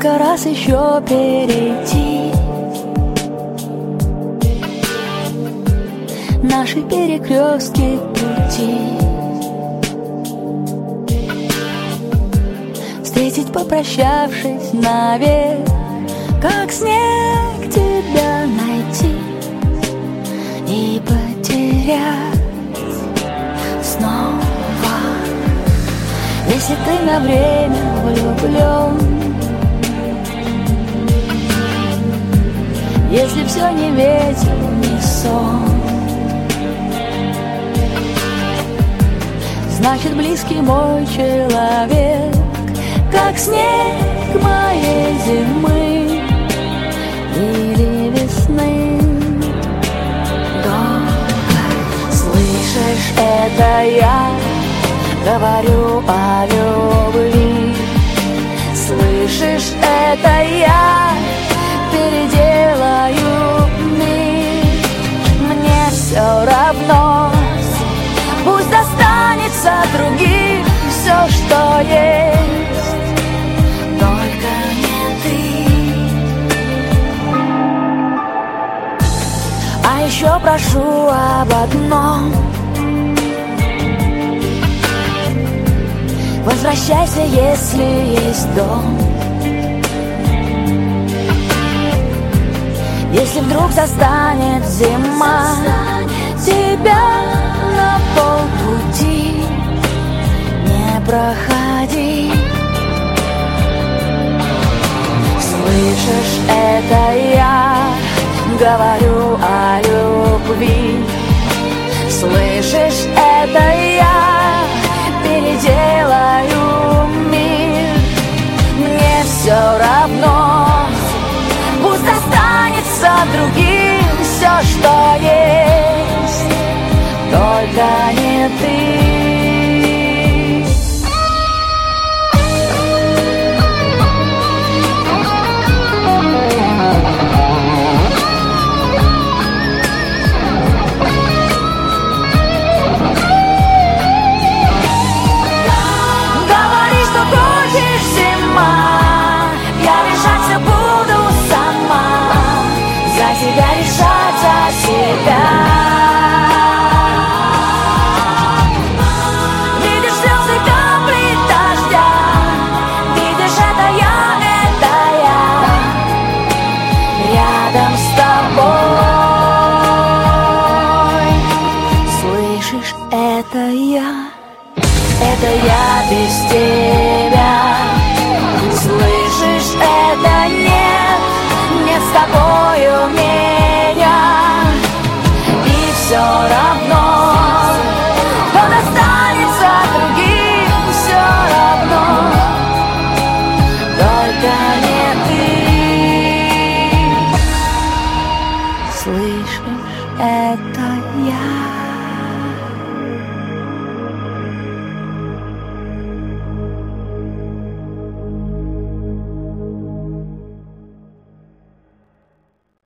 Сколько раз еще перейти наши перекрестки пути, встретить, попрощавшись навек, как снег тебя найти и потерять снова. Если ты на время влюблен, если все не ветер, не сон, значит близкий мой человек, как снег моей зимы или весны. Долго слышишь, это я говорю о любви. Слышишь, это я переделаю мир. Мне все равно, пусть достанется другим все, что есть, только не ты. А еще прошу об одном: возвращайся, если есть дом. Если вдруг застанет зима тебя на полпути, не проходи. Слышишь, это я говорю о любви. Слышишь, это я переделаю мир. Мне все равно, пусть останется другим все, что есть, только не ты. Это я без тебя.